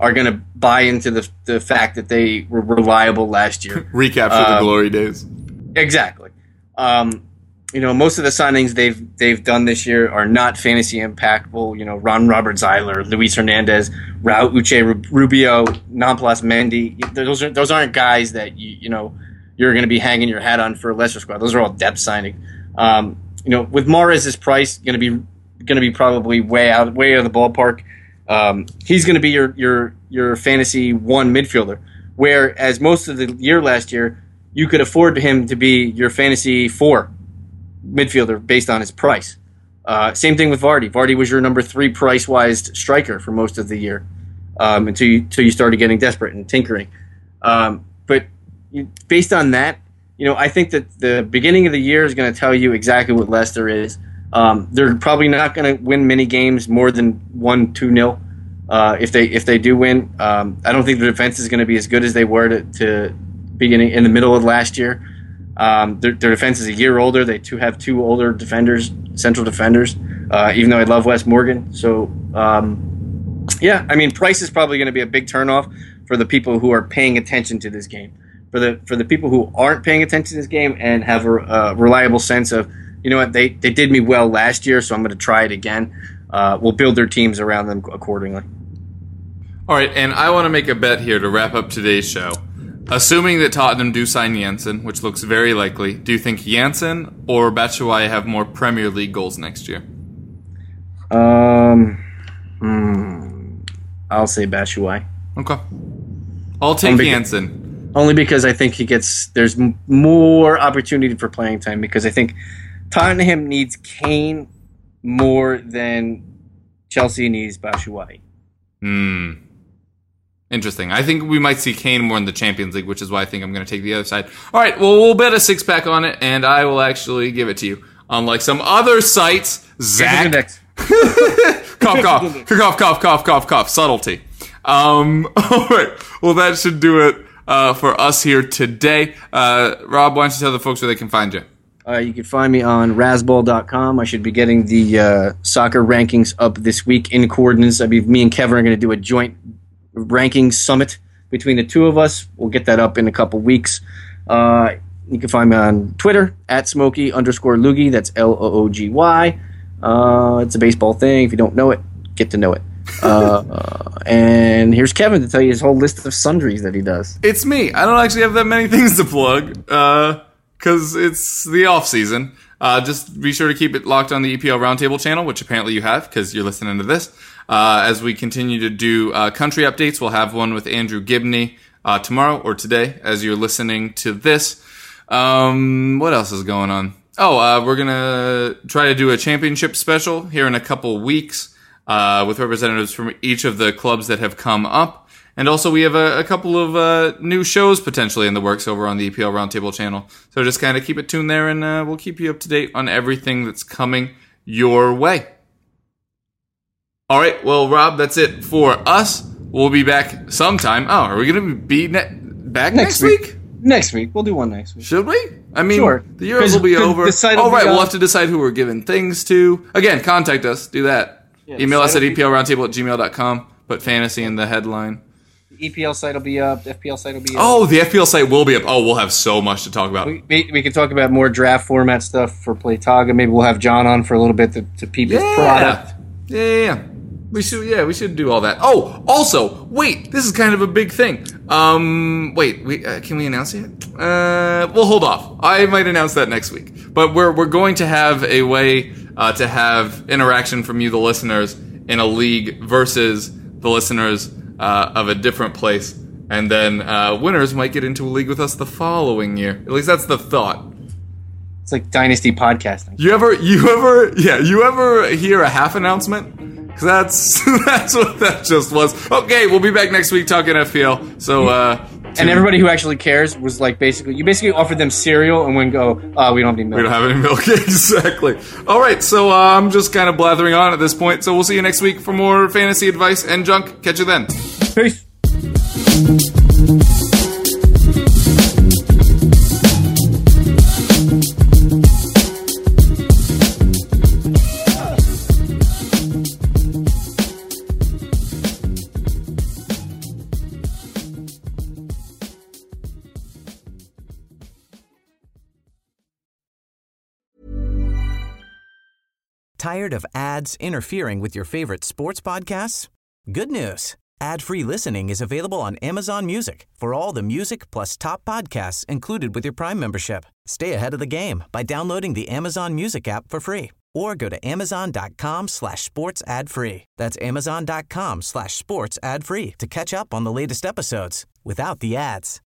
are going to buy into the the fact that they were reliable last year. Recapture um, the glory days. Exactly. Um, you know, most of the signings they've they've done this year are not fantasy impactful. You know, Ron Robert-Zeiler, Luis Hernandez, Raul Uche Rubio, Namplas Mendy. Those are those aren't guys that you you know you're going to be hanging your hat on for a lesser squad. Those are all depth signing. Um, you know, with Mahrez's price going to be going to be probably way out way out of the ballpark. Um, he's going to be your your your fantasy one midfielder, whereas most of the year last year you could afford him to be your fantasy four midfielder based on his price. Uh, same thing with Vardy. Vardy was your number three price-wise striker for most of the year um, until you until you started getting desperate and tinkering. Um, but you, based on that, you know, I think that the beginning of the year is going to tell you exactly what Leicester is. Um, they're probably not going to win many games more than one, two nil. Uh, if they if they do win, um, I don't think the defense is going to be as good as they were to, to beginning in the middle of last year. Um, their, their defense is a year older. They two have two older defenders, central defenders. Uh, even though I love Wes Morgan, so um, yeah, I mean, price is probably going to be a big turnoff for the people who are paying attention to this game. For the for the people who aren't paying attention to this game and have a, a reliable sense of, you know what, they, they did me well last year, so I'm going to try it again. Uh, we'll build their teams around them accordingly. All right, and I want to make a bet here to wrap up today's show. Assuming that Tottenham do sign Janssen, which looks very likely, do you think Janssen or Batshuayi have more Premier League goals next year? Um, hmm, I'll say Batshuayi. Okay. I'll take only Janssen. Because, only because I think he gets there's m- more opportunity for playing time, because I think Tottenham needs Kane more than Chelsea needs Batshuayi. Hmm. Interesting. I think we might see Kane more in the Champions League, which is why I think I'm going to take the other side. All right, well, we'll bet a six-pack on it, and I will actually give it to you. Unlike some other sites, Zach. cough, cough, cough, cough, cough, cough, cough. Subtlety. Um, all right. Well, that should do it uh, for us here today. Uh, Rob, why don't you tell the folks where they can find you? Uh, you can find me on Razzball dot com. I should be getting the uh, soccer rankings up this week in coordinates. I mean, me and Kevin are going to do a joint rankings summit between the two of us. We'll get that up in a couple weeks. Uh, you can find me on Twitter at Smokey underscore Loogie. That's L O O G Y. Uh, it's a baseball thing. If you don't know it, get to know it. Uh, uh, and here's Kevin to tell you his whole list of sundries that he does. It's me. I don't actually have that many things to plug because uh, it's the off season. Uh, just be sure to keep it locked on the E P L Roundtable channel, which apparently you have because you're listening to this. Uh, as we continue to do uh, country updates, we'll have one with Andrew Gibney uh, tomorrow or today as you're listening to this. Um, what else is going on? Oh, uh, we're going to try to do a championship special here in a couple weeks uh, with representatives from each of the clubs that have come up. And also we have a, a couple of uh, new shows potentially in the works over on the E P L Roundtable channel. So just kind of keep it tuned there, and uh, we'll keep you up to date on everything that's coming your way. All right, well, Rob, that's it for us. We'll be back sometime. Oh, are we going to be ne- back next, next week? week? Next week. We'll do one next week. Should we? I mean, sure. The Euros will be over. Oh, right, we'll have to decide who we're giving things to. Again, contact us. Do that. Yeah, Email us at E P L roundtable at gmail dot com. Put fantasy in the headline. The E P L site will be up. The F P L site will be up. Oh, the F P L site will be up. Oh, we'll have so much to talk about. We, we, we can talk about more draft format stuff for Playtaga. Maybe we'll have John on for a little bit to, to peep his yeah. product. Yeah, yeah, yeah. We should, yeah, we should do all that. Oh, also, wait, this is kind of a big thing. Um, wait, we uh, can we announce it? Uh, we'll hold off. I might announce that next week. But we're we're going to have a way uh, to have interaction from you, the listeners, in a league versus the listeners uh, of a different place, and then uh, winners might get into a league with us the following year. At least that's the thought. It's like Dynasty podcasting. You ever, you ever, yeah, you ever hear a half announcement? Because that's that's what that just was. Okay, we'll be back next week talking F P L. So, uh, and everybody who actually cares was like basically you basically offered them cereal and when go, oh, we don't have any milk. We don't have any milk. Exactly. All right, so uh, I'm just kind of blathering on at this point. So we'll see you next week for more fantasy advice and junk. Catch you then. Peace. Tired of ads interfering with your favorite sports podcasts? Good news. Ad-free listening is available on Amazon Music for all the music plus top podcasts included with your Prime membership. Stay ahead of the game by downloading the Amazon Music app for free or go to amazon.com slash sports ad free. That's amazon.com slash sports ad free to catch up on the latest episodes without the ads.